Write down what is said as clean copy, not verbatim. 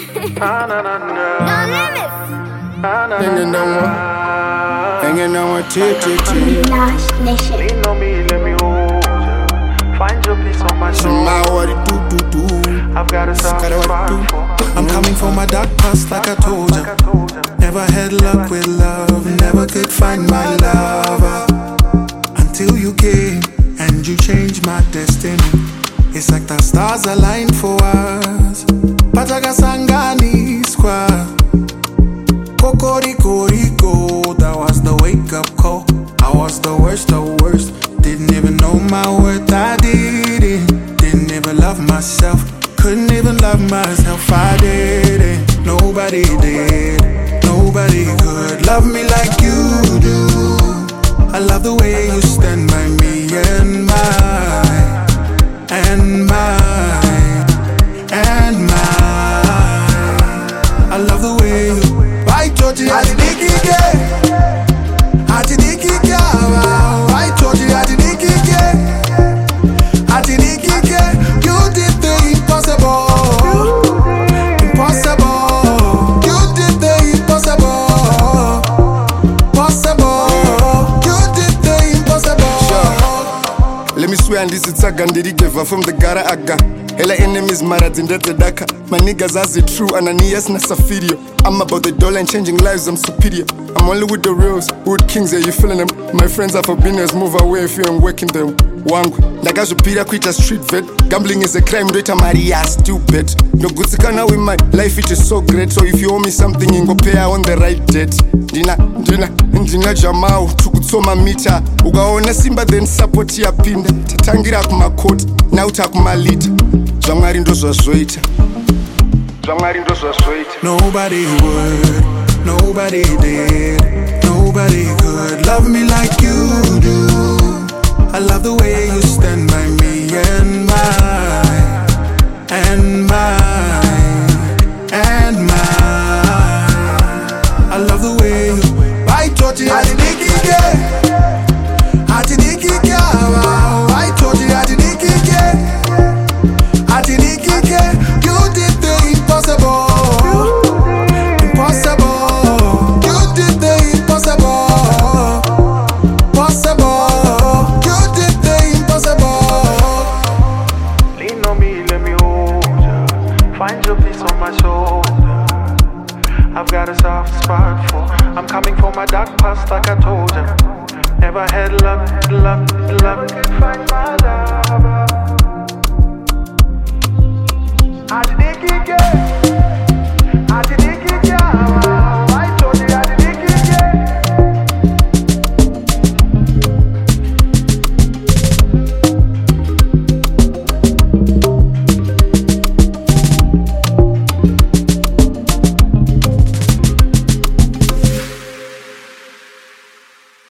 No limits. Hanging on with TTT. Nash Nation. Lean on me, let me hold ya. Find your peace on my soul. What it do. I've got a soft spot for. I'm coming from my dark past like I told ya. Never had luck with love, never could find my lover until you came and you changed my destiny. It's like the stars aligned for us. Pataga Sangani Square. Kokoriko, that was the wake up call. I was the worst. Didn't even know my worth, I didn't even love myself. Couldn't even love myself, I didn't. Nobody did, nobody could love me like you do. I love the way you stand by me and mine. I love the way you I told you I didn't You did the impossible. You did the impossible. You did the impossible. Let me swear and this is a gandiri gave from the gara aga. Hela enemies maratindete daka. My niggas as it true Ananias na Safirio. I'm about the dollar and changing lives, I'm superior. I'm only with the reals, wood kings, yeah, you feeling them. My friends are for business, move away if you ain't working them. Wangu, ndakazvipira kuita street vet. Gambling is a crime, rate Maria stupid. No good sikana with my life, it is so great. So if you owe me something, you go pay on the right debt. Ndina jamau, tukutsoma mita. Ugaona simba then support ya pinda. Tatangira kumakoti, now takumalita. Zwangari ndo zwazoita. Nobody would, nobody did, nobody could love me like you do. I love the way you stand by me and mine. I love the way you I told you I didn't You did the impossible. You did the impossible. You did the impossible. Lean on me, let me hold ya. Find your peace on my shoulder. I've got a soft spot for. I'm coming from my dark past like I told ya. Never had luck, could find my love.